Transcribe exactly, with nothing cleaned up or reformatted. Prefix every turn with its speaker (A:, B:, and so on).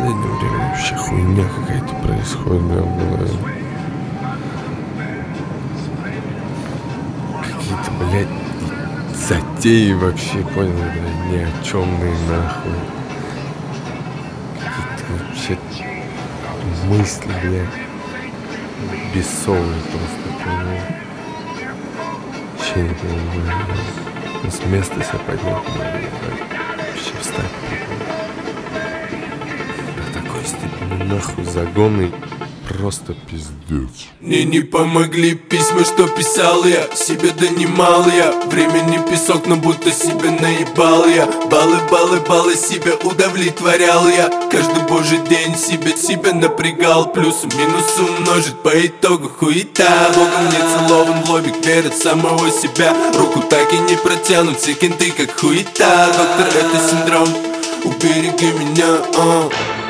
A: последнее время вообще хуйня какая-то происходит, бля, в голове. Какие-то, блядь, затеи вообще, понял, блядь, ни о чёмные нахуй. Какие-то вообще мысли, блядь, бессовые просто, понял. Вообще не понимаю, блядь. С места себя поднять не могу, блядь. Вообще встать до такой степени нахуй загонный. Просто пиздец.
B: Мне не помогли письма, что писал я. Себе донимал я. Времени песок, но будто себя наебал я. Баллы, баллы, баллы себя удовлетворял я. Каждый божий день себя, себя напрягал. Плюс минус умножить по итогу хуета. Богом не целован в лобик, верят в самого себя. Руку так и не протянут, все кенты как хуета. Доктор, это синдром, убереги меня, а